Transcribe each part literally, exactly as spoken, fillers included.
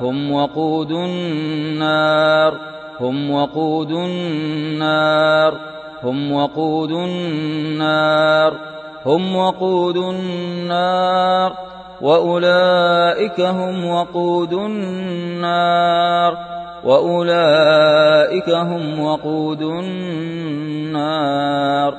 هم وقود النار هم وقود النار هم وقود النار هم وقود النار وأولئك هم وقود النار وأولئك هم وقود النار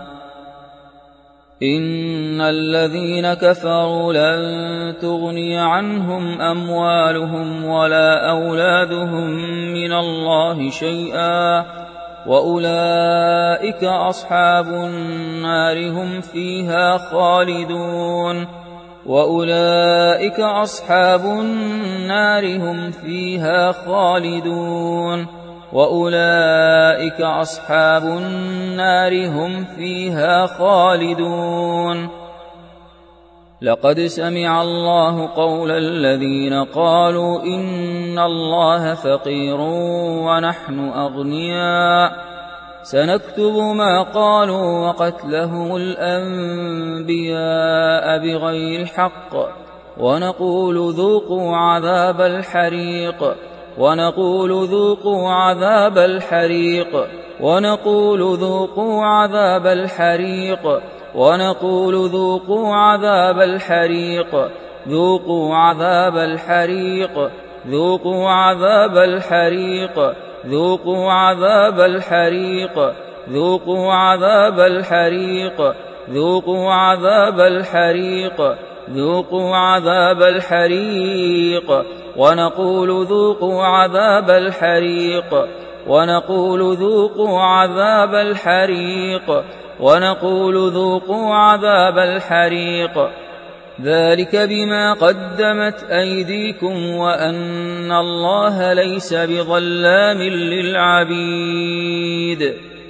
إن الذين كفروا لن تغني عنهم أموالهم ولا أولادهم من الله شيئا وأولئك أصحاب النار هم فيها خالدون وأولئك أصحاب النار هم فيها خالدون وأولئك أصحاب النار هم فيها خالدون لقد سمع الله قول الذين قالوا إن الله فقير ونحن أغنياء سنكتب ما قالوا وقتلهم الأنبياء بغير حق ونقول ذوقوا عذاب الحريق ونقول ذوقوا عذاب الحريق ونقول ذوقوا عذاب الحريق ونقول ذوقوا عذاب الحريق ذوقوا عذاب الحريق ذوقوا عذاب الحريق ذوقوا عذاب الحريق ذوقوا عذاب الحريق ذوقوا عذاب الحريق ذوقوا عذاب الحريق ونقول ذوقوا عذاب الحريق ونقول ذوقوا عذاب الحريق ونقول ذوقوا عذاب الحريق ذلك بما قدمت أيديكم وأن الله ليس بظلام للعبيد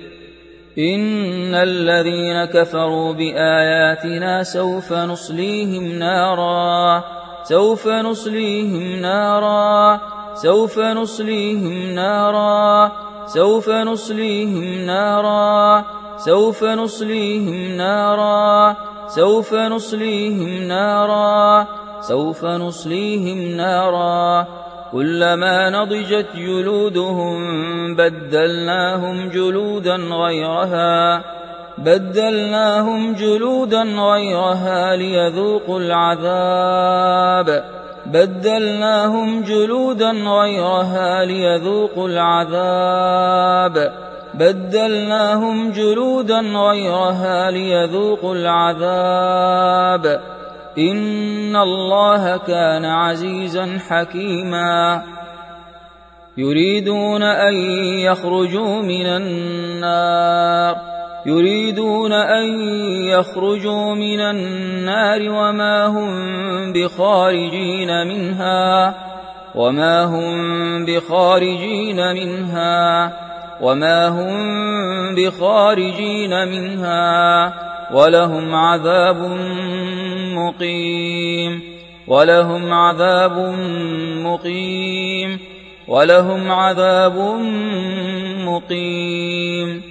إن الذين كفروا بآياتنا سوف نصليهم نارا سوف نصليهم نارا سوف نصليهم نارا سوف نصليهم نارا سوف نصليهم نارا سوف نصليهم نارا سوف نصليهم نارا كلما نضجت جلودهم بدلناهم جلودا غيرها بدلناهم جلودا غيرها ليذوقوا العذاب بدلناهم جلودا غيرها ليذوقوا العذاب بدلناهم جلودا غيرها ليذوقوا العذاب إن الله كان عزيزا حكيما يريدون أن يخرجوا من النار يريدون أن يخرجوا من النار وما هم بخارجين منها وما هم بخارجين منها وما هم بخارجين منها ولهم عذاب مقيم ولهم عذاب مقيم ولهم عذاب مقيم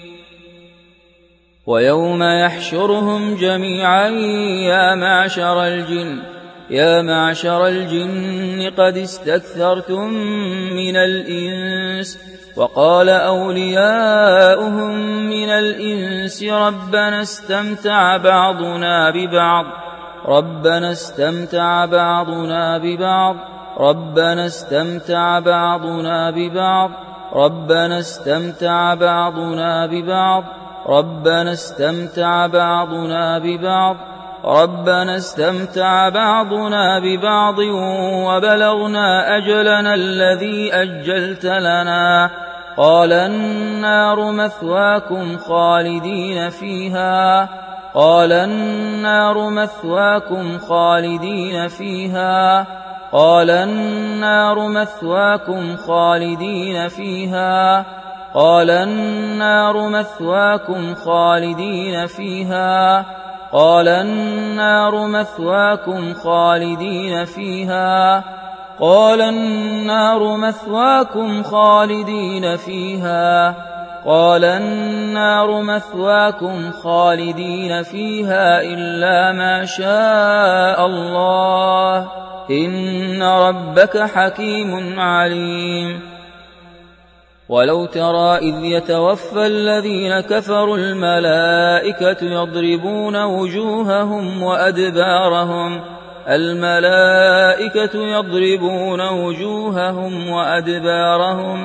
ويوم يحشرهم جميعا يا معشر الجن يا معشر الجن قد استكثرتم من الإنس وقال أولياؤهم من الإنس ربنا استمتع بعضنا ببعض ربنا استمتع بعضنا ببعض ربنا استمتع بعضنا ببعض ربنا استمتع بعضنا ببعض ربنا استمتع بعضنا ببعض ربنا استمتع بعضنا ببعض وبلغنا أجلنا الذي أجلت لنا قال النار مثواكم خالدين فيها قال النار مثواكم خالدين فيها قال النار مثواكم خالدين فيها قال النار مثواكم خالدين فيها قال النار مثواكم خالدين فيها قال النار مثواكم خالدين فيها قال النار مثواكم خالدين فيها إلا ما شاء الله إن ربك حكيم عليم. ولو ترى إذ يتوفى الذين كفروا الملائكة يضربون وجوههم وأدبارهم الملائكة يضربون وجوههم وأدبارهم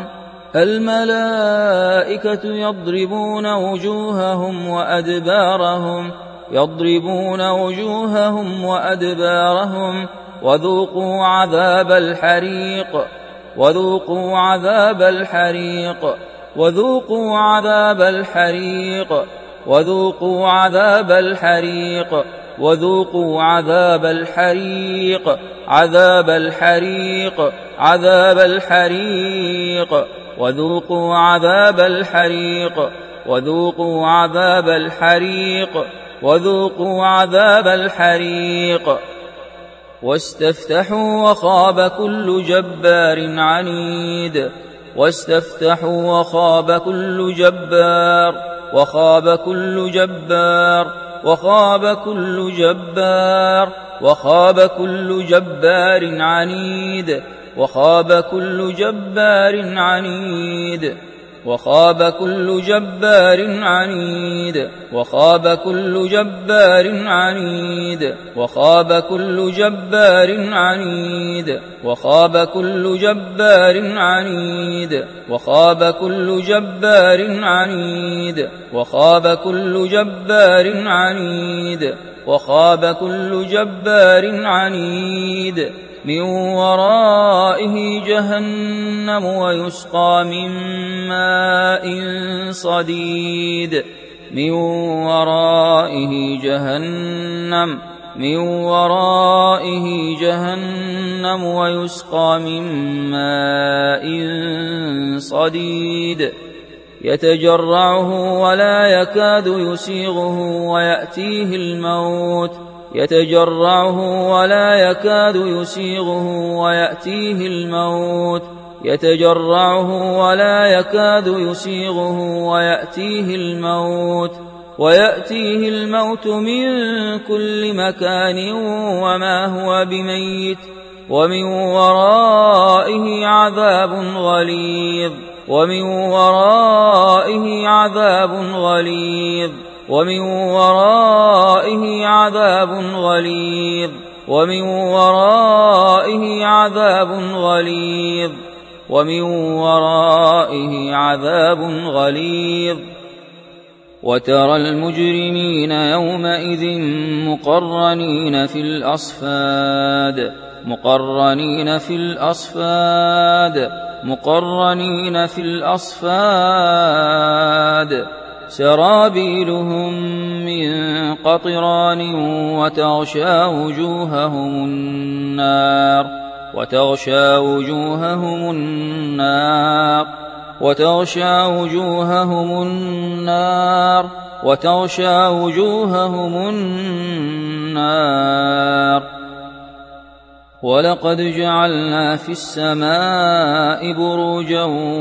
الملائكة يضربون وجوههم وأدبارهم يضربون وجوههم وأدبارهم وذوقوا عذاب الحريق وذوقوا عذاب الحريق وذوقوا عذاب الحريق وذوقوا عذاب الحريق وذوقوا عذاب الحريق عذاب الحريق عذاب الحريق وذوقوا عذاب الحريق وذوقوا عذاب الحريق وذوقوا عذاب الحريق واستفتحوا وخاب كل جبار عنيد واستفتحوا وخاب كل جبار وخاب كل جبار وخاب كل جبار وخاب كل جبار عنيد وخاب كل جبار عنيد وخاب كل جبار عنيد وخاب كل جبار عنيد وخاب كل جبار عنيد وخاب كل جبار عنيد وخاب كل جبار عنيد وخاب كل جبار عنيد وخاب كل جبار عنيد من ورائه جهنم ويسقى من ماء صديد من ورائه جهنم من ورائه جهنم ويسقى من ماء صديد يتجرعه ولا يكاد يسيغه ويأتيه الموت يتجرعه ولا يكاد يسيغه ويأتيه الموت يتجرعه ولا يكاد يسيغه ويأتيه الموت ويأتيه الموت من كل مكان وما هو بميت ومن ورائه عذاب غليظ ومن ورائه عذاب غليظ ومن ورائه عذاب غليظ ومن ورائه عذاب غليظ ومن ورائه عذاب غليظ وترى المجرمين يومئذ مقرنين في الأصفاد مقرنين في الأصفاد مقرنين في الأصفاد سرابيلهم من قطران وتغشى وجوههم النار وتغشى وجوههم النار وتغشى وجوههم النار وتغشى وجوههم النار ولقد جعلنا في السماء بروجا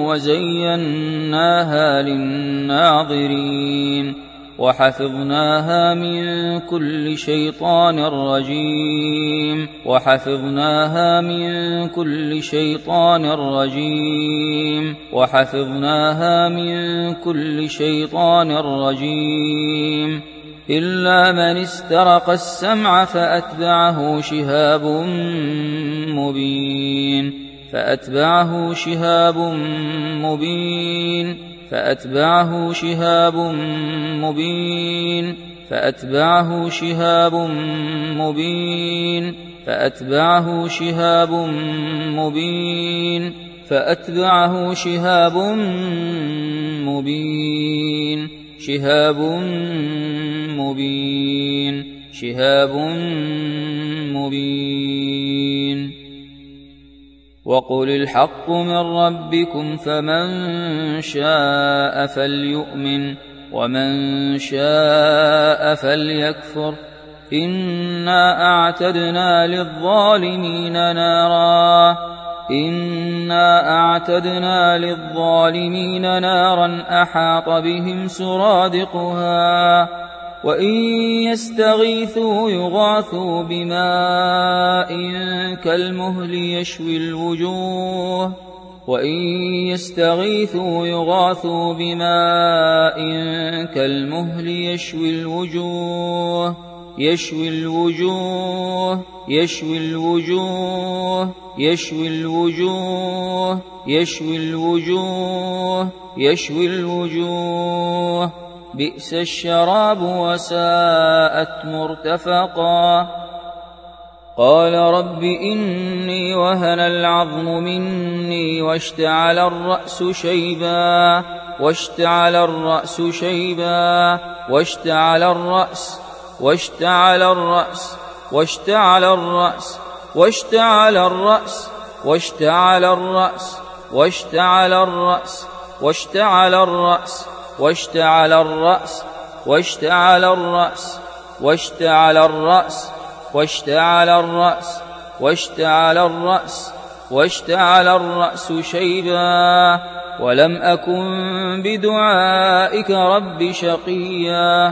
وزيناها للناظرين وحفظناها من كل شيطان رجيم وحفظناها من كل شيطان رجيم وحفظناها من كل شيطان رجيم إلا من استرق السمع فأتبعه شهاب مبين فأتبعه شهاب مبين فأتبعه شهاب مبين فأتبعه شهاب مبين فأتبعه شهاب مبين فأتبعه شهاب مبين شهاب مبين شهاب مبين وقل الحق من ربكم فمن شاء فليؤمن ومن شاء فليكفر إنا أعتدنا للظالمين نارا إنا أعتدنا للظالمين نارا أحاط بهم سرادقها وإن يستغيثوا يغاثوا بماء كالمهل يشوي الوجوه وإن يستغيثوا يغاثوا بماء كالمهل يشوي الوجوه يشوي الوجوه يشوي الوجوه يشوي الوجوه يشوي الوجوه يشوي الوجوه بئس الشراب وساءت مرتفقا. قال رب إني وهن العظم مني واشتعل الرأس شيبا واشتعل الرأس شيبا واشتعل الرأس واشتعل الرأس واشتعل الرأس واشتعل الرأس واشتعل الرأس واشتعل الرأس واشتعل الرأس واشتعل الرأس واشتعل الرأس واشتعل الرأس واشتعل الرأس واشتعل الرأس واشتعل الرأس شيبا ولم أكن بدعائك رب شقيا.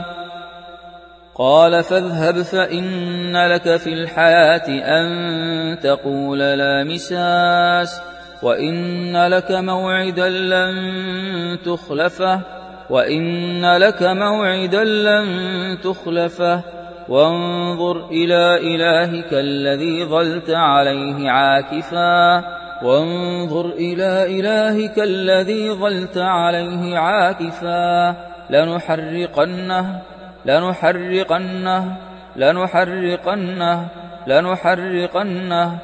قال فاذهب فإن لك في الحياة أن تقول لا مساس وإن لك موعدا لن تخلفه وإن لك موعدا لن تخلفه وانظر إلى إلهك الذي ظلت عليه عاكفا وانظر إلى إلهك الذي ظلت عليه عاكفا لنحرقنه لنحرقنه لنحرقنه لنحرقنه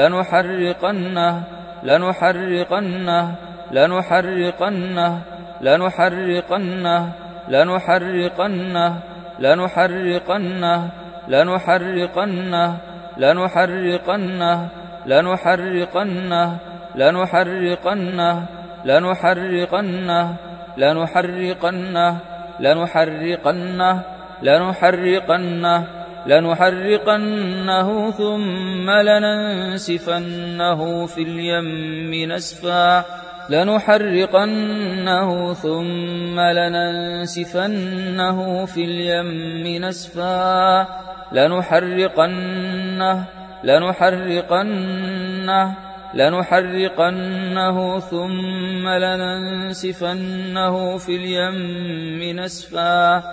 لنحرقنه لنحرقنه لنحرقنه لنحرقنه لنحرقنه لنحرقنه لنحرقنه لنحرقنه لنحرقنه لنحرقنه لنحرقنه لنحرقنه لنحرقنه لنحرقنه لنحرقنه ثم لننسفنه في اليم نسفا لنحرقنه ثم لننسفنه في اليم نسفا لنحرقنه لنحرقنه لنحرقنه ثم لننسفنه في اليم نسفا.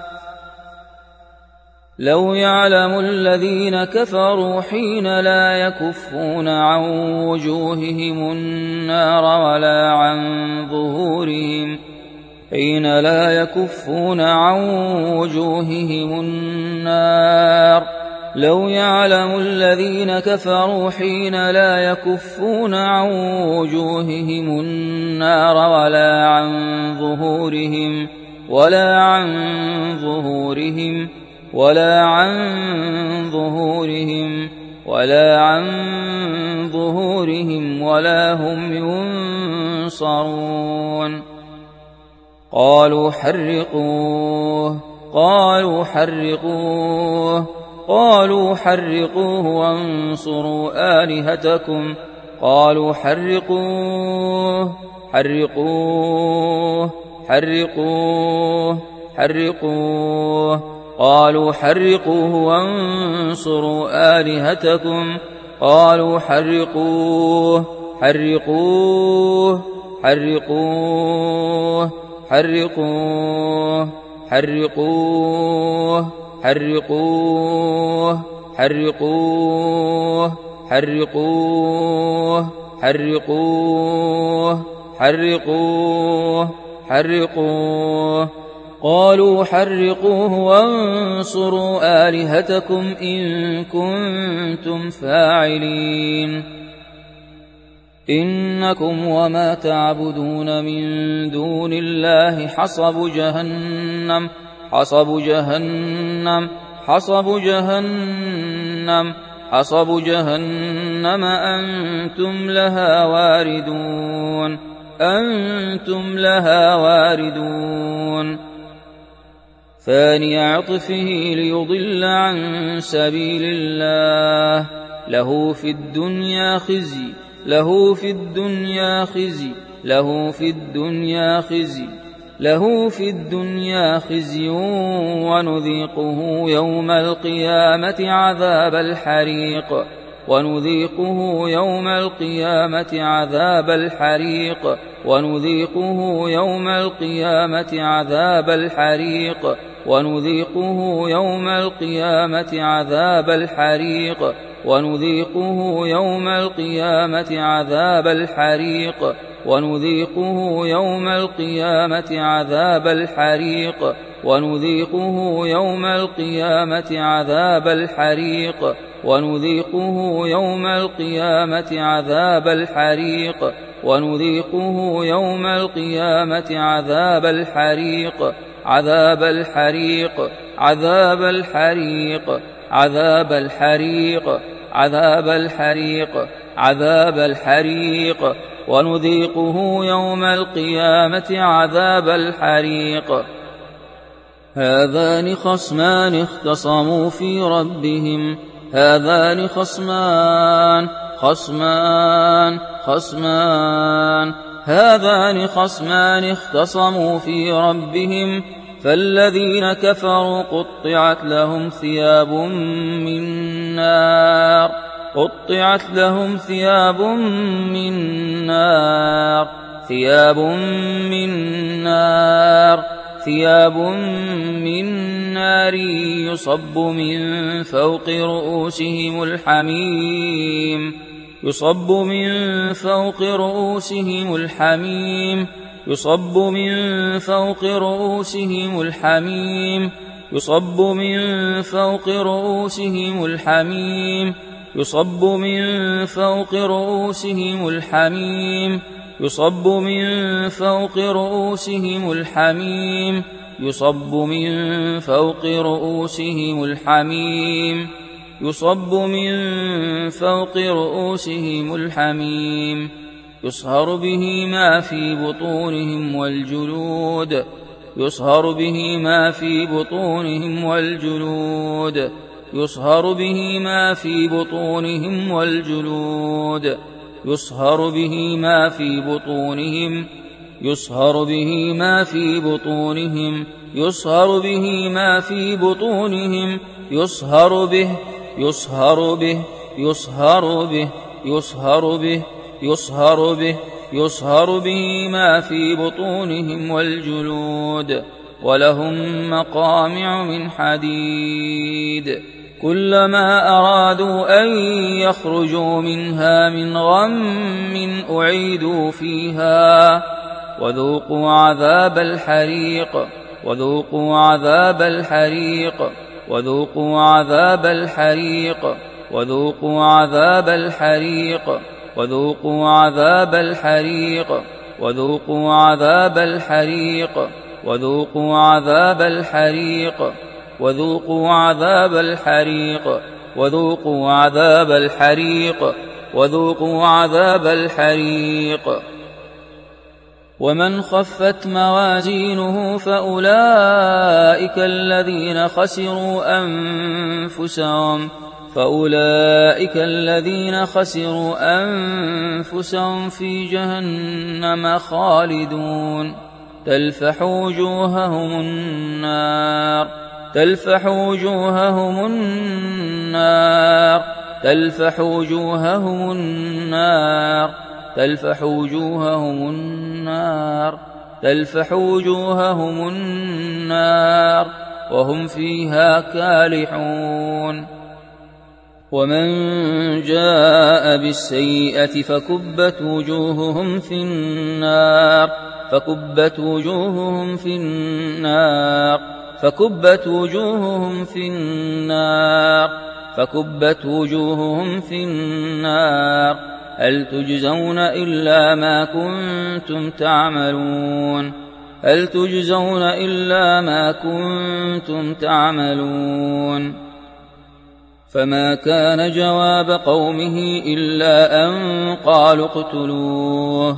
لو يعلم الذين كفروا حين لا يكفون عن وجوههم النار ولا عن ظهورهم حين لا يكفون عن وجوههم النار لو يعلم الذين كفروا حين لا يكفون عن وجوههم النار ولا عن ظهورهم ولا عن ظهورهم ولا عن ظهورهم ولا عن ظهورهم ولا هم ينصرون. قالوا حرقوه قالوا حرقوه قالوا حرقوه وانصروا آلهتكم قالوا حرقوه حرقوه حرقوه حرقوه قالوا حرقوه وانصروا آلهتكم قالوا حرقوه حرقوه حرقوه حرقوه حرقوه حرقوه حرقوه حرقوه حرقوه حرقوه حرقوه قالوا حرقوه وانصروا آلهتكم إن كنتم فاعلين إنكم وما تعبدون من دون الله حصب جهنم حصب جهنم حصب جهنم حصب جهنم أنتم لها واردون أنتم لها واردون. ثاني عطفه ليضل عن سبيل الله له في الدنيا خزي له في الدنيا خزي له في الدنيا خزي له في الدنيا خزي ونذيقه يوم القيامة عذاب الحريق ونذيقه يوم القيامة عذاب الحريق ونذيقه يوم القيامة عذاب الحريق ونذيقه يوم القيامة عذاب الحريق ونذيقه يوم القيامة عذاب الحريق ونذيقه يوم القيامة عذاب الحريق ونذيقه يوم القيامة عذاب الحريق ونذيقه يوم القيامة عذاب الحريق ونذيقه يوم القيامة عذاب الحريق عذاب الحريق عذاب الحريق عذاب الحريق عذاب الحريق عذاب الحريق ونذيقه يوم القيامة عذاب الحريق. هذان خصمان اختصموا في ربهم هذان خصمان خصمان خصمان هذان خصمان اختصموا في ربهم فالذين كفروا قطعت لهم ثياب من نار قطعت لهم ثياب من نار ثياب من نار ثياب من نار يصب من فوق رؤوسهم الحميم يصب من فوق رؤوسهم الحميم يصب من فوق رؤوسهم الحميم يصب من فوق رؤوسهم الحميم يصب من فوق رؤوسهم الحميم يصب من فوق رؤوسهم الحميم يصب من فوق رؤوسهم الحميم يصب من فوق رؤوسهم الحميم يصهر به ما في بطونهم والجلود يصهر به ما في بطونهم والجلود يصهر به ما في بطونهم والجلود يصهر به ما في بطونهم يصهر به ما في بطونهم يصهر به ما في بطونهم يصهر به يصهر به يصهر به يصهر به يصهر به يصهر به ما في بطونهم والجلود ولهم مقامع من حديد كلما أرادوا أن يخرجوا منها من غم أعيدوا فيها وذوقوا عذاب الحريق وذوقوا عذاب الحريق وذوقوا عذاب الحريق وذوقوا عذاب الحريق وذوقوا عذاب الحريق وذوقوا عذاب الحريق وذوقوا عذاب الحريق وذوقوا عذاب الحريق وذوقوا عذاب الحريق وذوقوا عذاب الحريق. ومن خفت موازينه فأولئك الذين خسروا أنفسهم فأولئك الذين خسروا أنفسهم في جهنم خالدون تلفح وجوههم النار تلفح وجوههم النار تلفح وجوههم النار تلفح وجوههم النار تلفح وجوههم النار وهم فيها كالحون. ومن جاء بالسيئة فكبت وجوههم في النار فكبت وجوههم في النار فكبت وجوههم في النار فكبت وجوههم في النار هل تجزون إلا ما كنتم تعملون هل تجزون إلا ما كنتم تعملون. فما كان جواب قومه إلا أن قالوا اقتلوه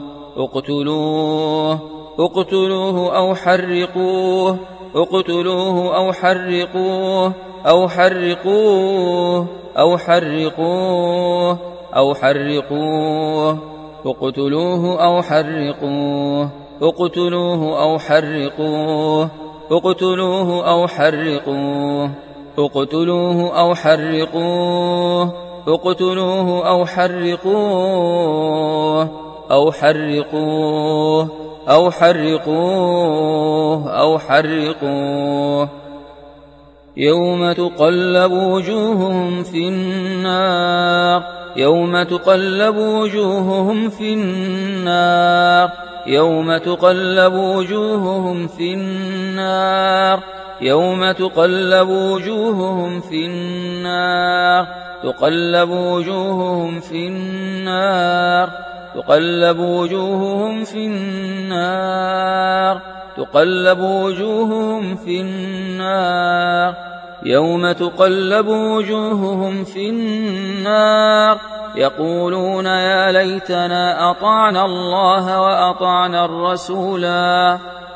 اقتلوه اقتلوه أو حرقوه اقتلوه أو حرقوه أو حرقوه أو حرقوه أو حرقوه اقتلوه أو حرقوه اقتلوه أو حرقوه اقتلوه أو حرقوه اقتلوه أو حرقوه اقتلوه أو حرقوه أو حرقوه أو حرقوه أو حرقوه يوم تقلب وجوههم في النار يوم تقلب وجوههم في النار يوم تقلب وجوههم في النار يوم تقلب وجوههم في النار تقلب وجوههم في النار تقلب وجوههم في النار تقلب وجوههم في النار يوم تقلب وجوههم في النار يقولون يا ليتنا أطعنا الله وأطعنا الرسولا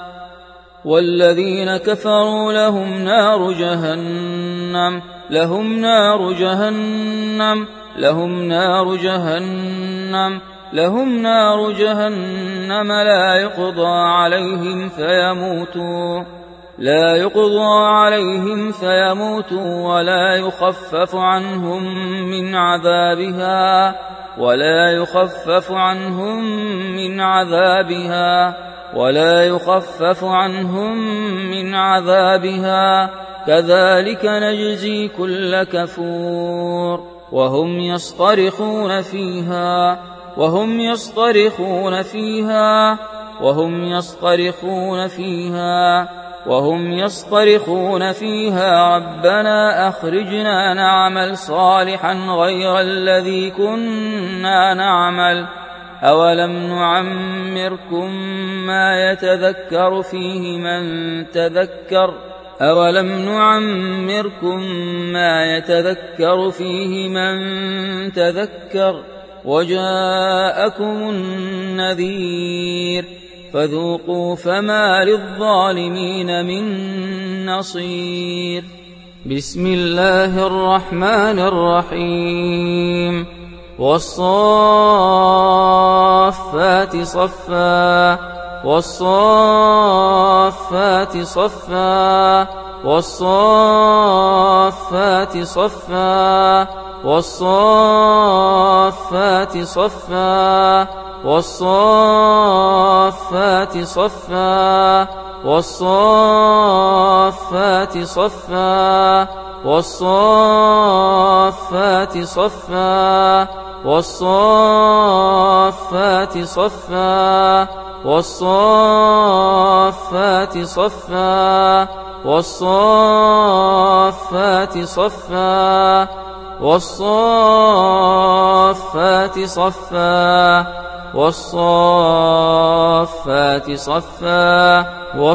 والذين كفروا لهم نار جهنم لهم نار جهنم لهم نار جهنم لهم نار جهنم لا يقضى عليهم فيموتوا لا يقضى عليهم فيموتوا ولا يخفف عنهم من عذابها ولا يخفف عنهم من عذابها ولا يخفف عنهم من عذابها كذلك نجزي كل كفور وهم يصطرخون فيها وهم يصطرخون فيها وهم يصطرخون فيها وهم يصطرخون فيها ربنا أخرجنا نعمل صالحا غير الذي كنا نعمل أولم نعمركم ما يتذكر فيه من تذكر أولم نعمركم ما يتذكر فيه من تذكر وجاءكم النذير فذوقوا فما للظالمين من نصير بسم الله الرحمن الرحيم والصافات صفا والصافات صفا والصافات صفا والصافات صفا والصافات صفا والصافات صفا والصافات صفا والصافات صفا والصافات صفا والصافات صفا والصافات صفا والصافات صفا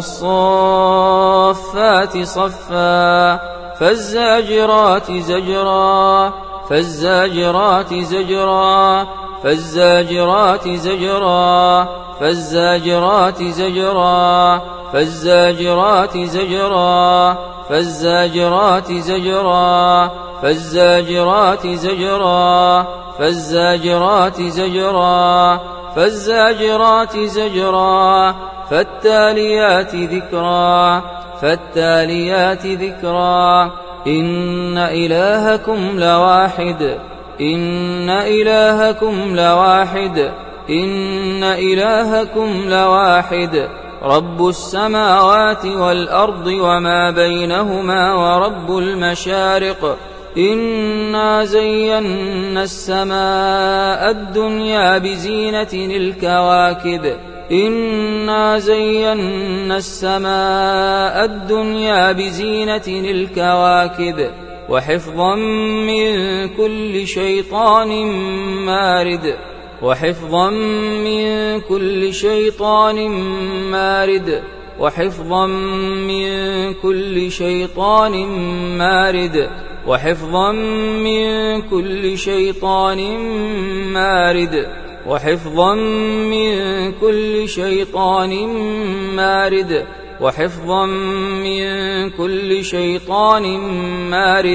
والصافات صفا فالزاجرات زجرا فالزاجرات زجرا فالزاجرات زجرا فالزاجرات زجرا فالزاجرات زجرا فالزاجرات زجرا فالزاجرات زجرا فالزاجرات زجرا فالزاجرات زجرا فالتاليات ذكرا فالتاليات ذكرا إن إلهكم لواحد إن إلهكم لواحد إن إلهكم لواحد رب السماوات والأرض وما بينهما ورب المشارق إنا زينا السماء الدنيا بزينة الكواكب إنا زينا السماء الدنيا بزينة الكواكب وحفظا من كل شيطان مارد وحفظا من كل شيطان مارد وحفظا من كل شيطان مارد وحفظا من كل شيطان مارد وحفظا من كل شيطان مارد وحفظا من كل شيطان مارد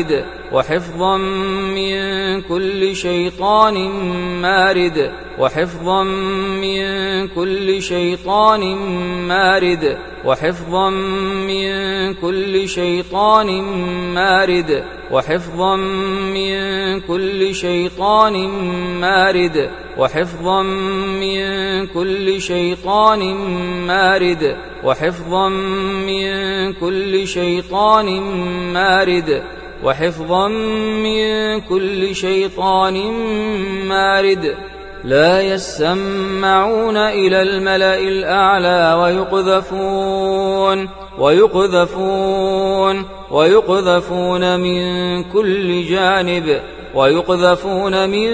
وحفظا من كل شيطان مارد وحفظا من كل شيطان مارد وحفظا من كل شيطان مارد وحفظا من كل شيطان مارد وحفظا من كل شيطان مارد وحفظا من كل شيطان مارد وحفظا من كل شيطان مارد لا يسمعون إلى الملأ الأعلى ويقذفون ويقذفون ويقذفون من كل جانب ويقذفون من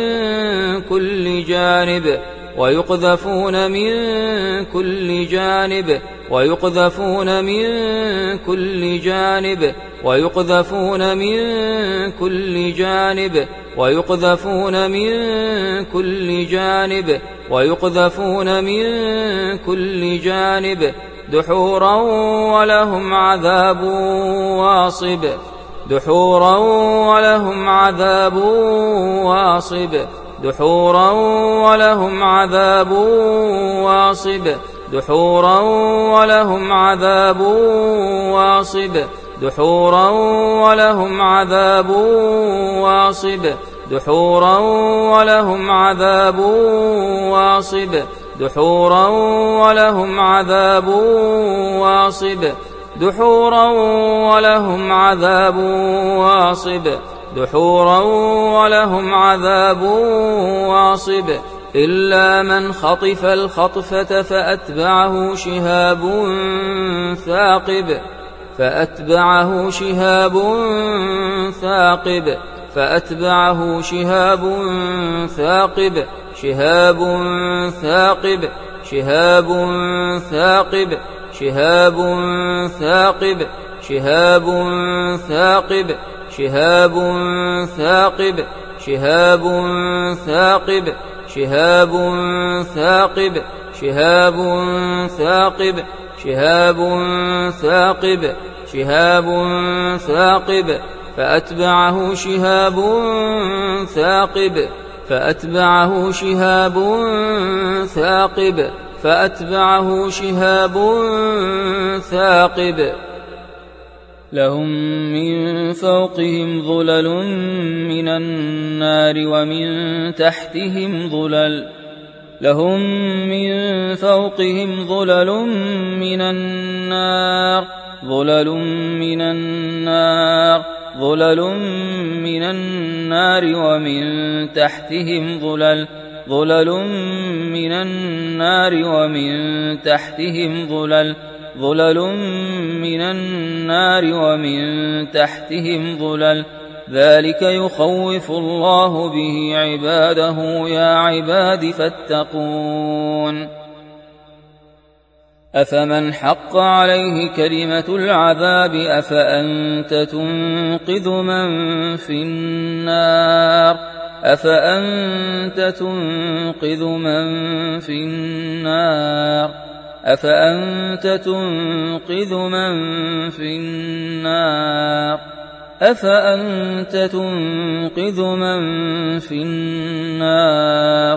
كل جانب ويقذفون من كل جانب ويقذفون من كل جانب ويقذفون من كل جانب ويقذفون من كل جانب ويقذفون من كل جانب دحورا ولهم عذاب واصب دحورا ولهم عذاب واصب دحورا ولهم عذاب واصب دحورا ولهم عذاب واصب دحورا ولهم عذاب واصب دحورا ولهم عذاب واصب دحورا ولهم عذاب واصب دحورا ولهم عذاب واصب دحورا ولهم عذاب واصب إلا من خطف الخطفة فأتبعه شهاب ثاقب فأتبعه شهاب ثاقب فأتبعه شهاب ثاقب شهاب ثاقب شهاب ثاقب شهاب ثاقب شهاب ثاقب شهاب ثاقب شهاب ثاقب شهاب ثاقب شهاب ثاقب شهاب ثاقب شهاب ثاقب فأتبعه شهاب ثاقب فأتبعه شهاب ثاقب فأتبعه شهاب ثاقب لهم من فوقهم ظلل من النار ومن تحتهم ظلل لهم من فوقهم ظلل من النار ظلل من النار ظلل من النار ومن تحتهم ظلل ظلل من النار ومن تحتهم ظلل ظلل من النار ومن تحتهم ظلل ذلك يخوف الله به عباده يا عباد فاتقون أفمن حق عليه كلمة العذاب أفأنت تنقذ من في النار أفأنت تنقذ من في النار أفأنت تنقذ من في النار أفأنت تنقذ من في النار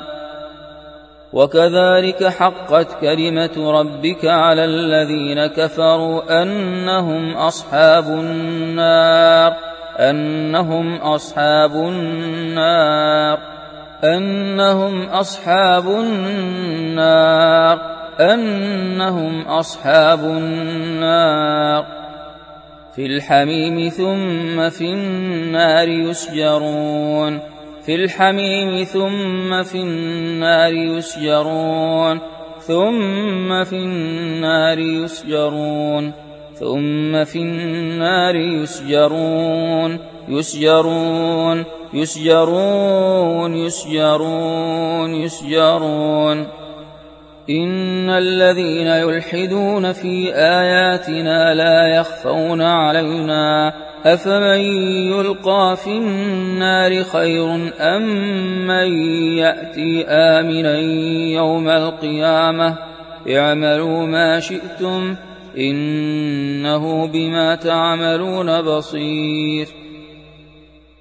وكذلك حقت كلمة ربك على الذين كفروا أنهم أصحاب النار أنهم أصحاب النار أنهم أصحاب النار أنهم أصحاب النار في الحميم ثم في النار يسجرون في الحميم ثم في النار يسجرون ثم في النار يسجرون ثم في النار يسجرون يسجرون يسجرون يسجرون يسجرون إن الذين يلحدون في آياتنا لا يخفون علينا أفمن يلقى في النار خير أم من يأتي آمنا يوم القيامة اعملوا ما شئتم إنه بما تعملون بصير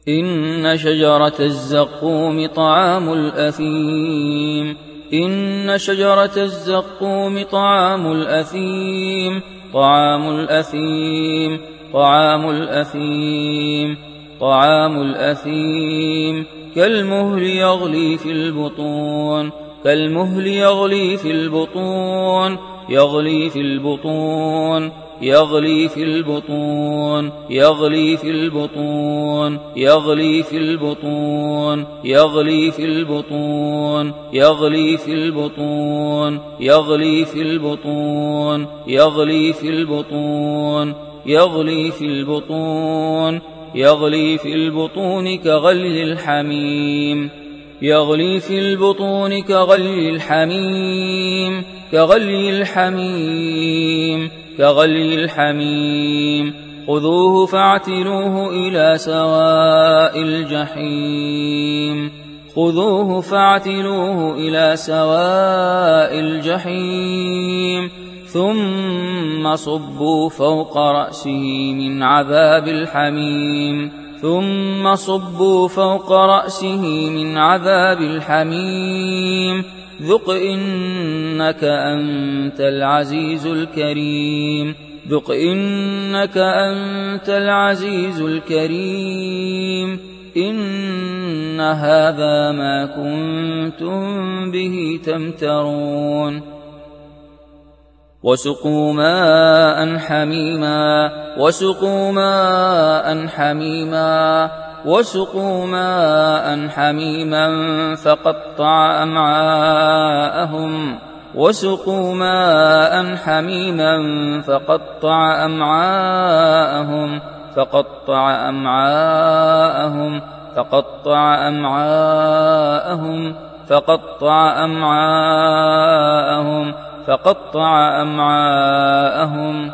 إن شجرة الزقوم طعام الأثيم إن شجرة الزقوم طعام الأثيم طعام الأثيم طعام الأثيم طعام الأثيم كالمهل يغلي في البطون كالمهل يغلي في البطون يغلي في البطون يغلي في البطون يغلي في البطون يغلي في البطون يغلي في البطون يغلي في البطون يغلي في البطون يغلي في البطون يغلي في البطون يغلي في البطون كغلي الحميم يغلي في البطون كغلي الحميم كغلي الحميم كغلي الحميم خذوه فاعتلوه إلى سواء الجحيم خذوه فاعتلوه إلى سواء الجحيم ثم صبوا فوق رأسه من عذاب الحميم ثم صبوا فوق رأسه من عذاب الحميم ذق إنك أنت العزيز الكريم ذق إنك أنت العزيز الكريم إن هذا ما كنتم به تمترون وسقوا ماء حميما وسقوا ماء حميما وسقوا ماء حميما فقطع أمعاءهم وسقوا ماء حميما فقطع أمعاءهم فقطع أمعاءهم فقطع أمعاءهم فقطع أمعاءهم فقطع أمعاءهم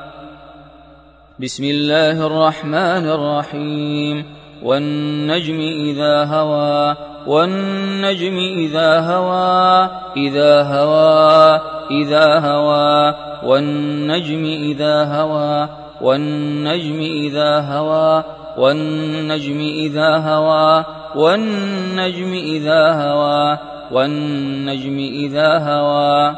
بسم الله الرحمن الرحيم والنجم إذا هوى والنجم إذا هوى إذا هوى إذا هوى والنجم إذا هوى والنجم إذا هوى والنجم إذا هوى والنجم إذا هوى والنجم إذا هوى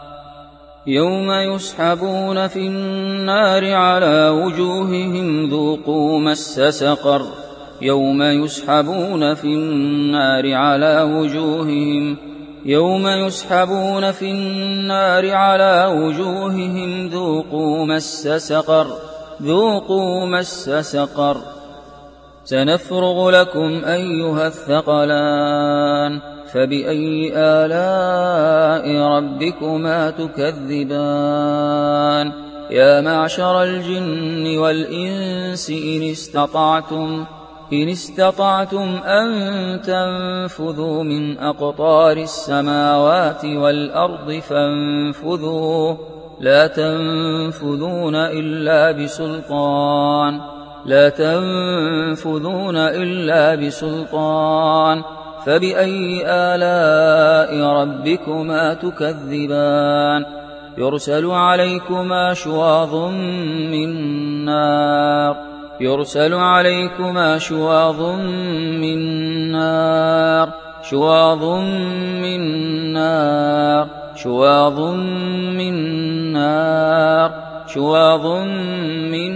يوم يسحبون في النار على وجوههم ذوقوا مس سقر يوم يسحبون في النار على وجوههم يوم يسحبون في النار على وجوههم ذوقوا مس سقر ذوقوا مس سقر سنفرغ لكم أيها الثقلان فبأي آلاء ربكما تكذبان يا معشر الجن والإنس إن استطعتم إن استطعتم أن تنفذوا من أقطار السماوات والأرض فانفذوا لا تنفذون إلا بسلطان لا تنفذون إلا بسلطان فبأي آلاء ربكما تكذبان يرسل عليكما شواظ من نار يرسل عليكما شواظ من نار شواظ من نار شواظ من نار شواظ من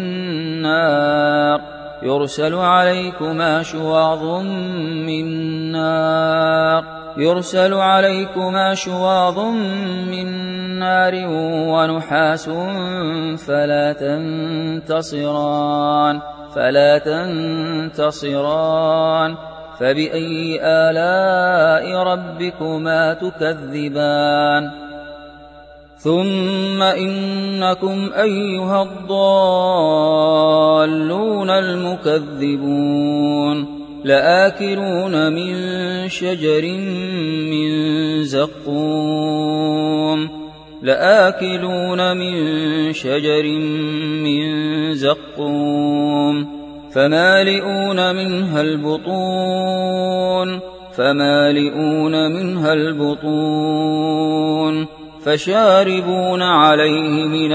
نار يرسل عليكما شواظ من نار يرسل عليكما شواظ من نار ونحاس فلا تنتصران فلا تنتصران فبأي آلاء ربكما تكذبان ثم إنكم أيها الضالون المكذبون لآكلون من شجر من زقوم لآكلون من شجر من زقوم فمالئون منها البطون فمالئون منها البطون فشاربون عليه من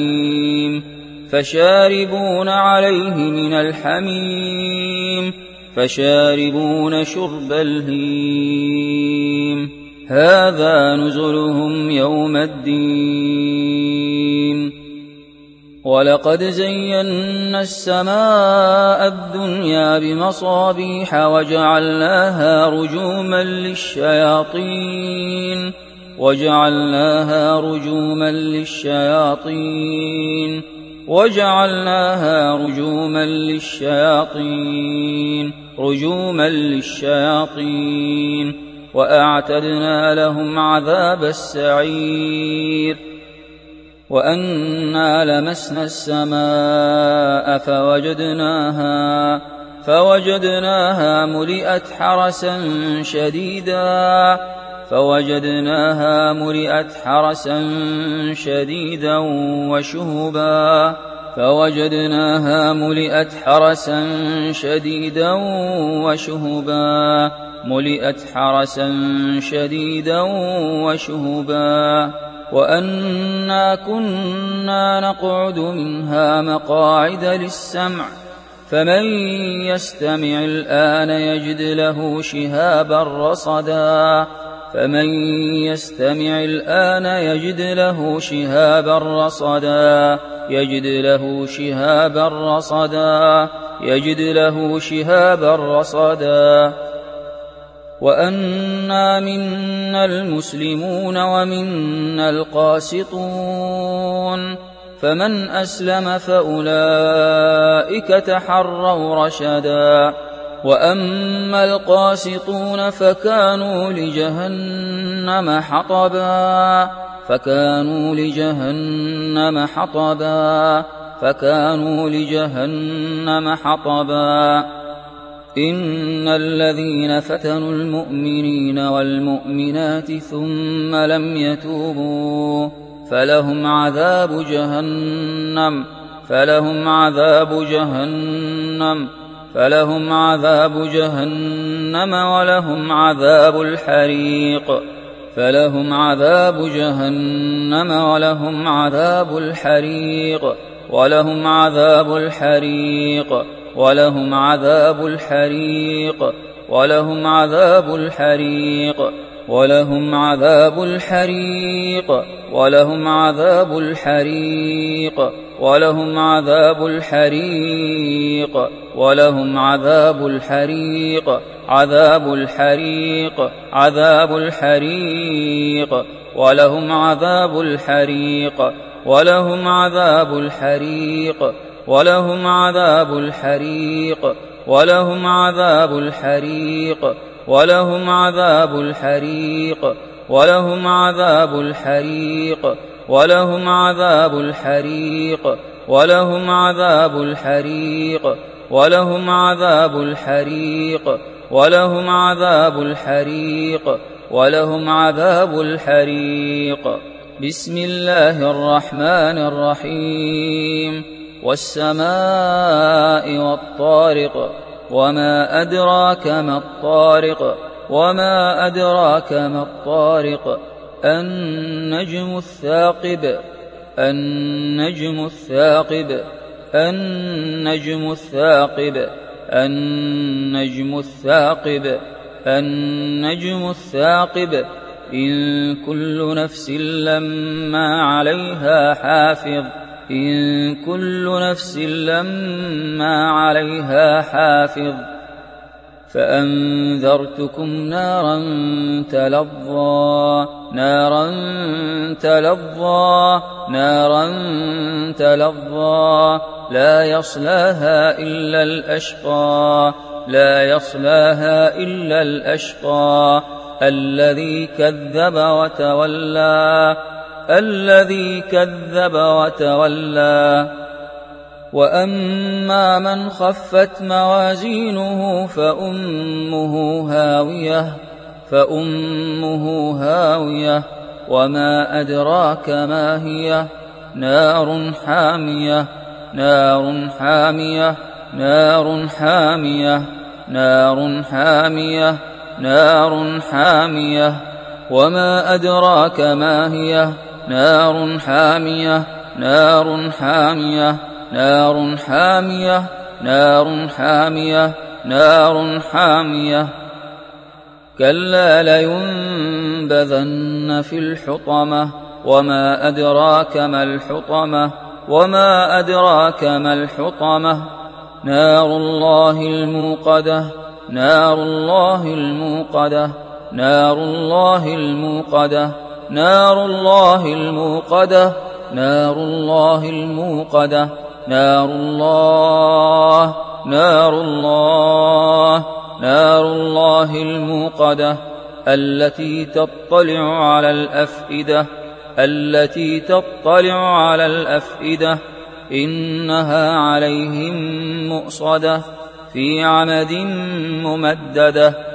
الحميم فشاربون عليه من الحميم فشاربون شرب الهيم هذا نزلهم يوم الدين ولقد زينا السماء الدنيا بمصابيح وجعلناها رجوما للشياطين وجعلناها رجوما للشياطين وجعلناها رجوما للشياطين رجوما للشياطين وأعتدنا لهم عذاب السعير وأنا لمسنا السماء فوجدناها فوجدناها ملئت حرسا شديدا فوجدناها ملئت حرسا شديدا وشهبا فوجدناها ملئت حرسا شديدا وشهبا ملئت حرسا شديدا وشهبا وأنا كنا نقعد منها مقاعد للسمع فمن يستمع الآن يجد له شهابا رصدا فمن يستمع الآن يجد له شهابا رصدا يجد له شهابا رصدا يجد له شهابا رصدا وأنا منا المسلمون ومنا القاسطون فمن أسلم فأولئك تحروا رشدا وأما القاسطون فكانوا لجهنم حطبا فكانوا لجهنم حطبا فكانوا لجهنم حطبا إن الذين فتنوا المؤمنين والمؤمنات ثم لم يتوبوا فلهم عذاب جهنم فلهم عذاب جهنم فلهم عذاب جهنم ولهم عذاب الحريق فلهم عذاب جهنم ولهم عذاب الحريق ولهم عذاب الحريق ولهم عذاب الحريق ولهم عذاب الحريق ولهم عذاب الحريق ولهم عذاب الحريق ولهم عذاب الحريق ولهم عذاب الحريق عذاب الحريق عذاب الحريق ولهم عذاب الحريق ولهم عذاب الحريق ولهم عذاب الحريق ولهم عذاب الحريق ولهم عذاب الحريق ولهم عذاب الحريق ولهم عذاب الحريق ولهم عذاب الحريق ولهم عذاب الحريق ولهم عذاب الحريق ولهم عذاب الحريق بسم الله الرحمن الرحيم والسماء والطارق وما أدراك ما الطارق وما أدراك ما الطارق النجم الثاقب النجم الثاقب النجم الثاقب النجم الثاقب النجم الثاقب إن كل نفس لما عليها حافظ إن كل نفس لما عليها حافظ فأنذرتكم نارا تلظى نارا تلظى نارا تلظى لا يصلاها إلا الأشقى لا يصلاها إلا الأشقى الذي كذب وتولى الذي كذب وتولى وأما من خفت موازينه فأمه هاوية فأمه هاوية وما أدراك ما هي نار حامية نار حامية نار حامية نار حامية نار حامية وما أدراك ما هي نار حامية نار حامية نار حامية نار حامية نار حامية كلا لينبذن في الحطمة وما أدراك ما الحطمة وما أدراك ما الحطمة نار الله الموقدة نار الله الموقدة نار الله الموقدة نار الله الموقدة نار الله الموقدة نار الله نار الله نار الله الموقدة التي تطلع على الأفئدة التي تطلع على الأفئدة إنها عليهم مؤصدة في عمد ممددة.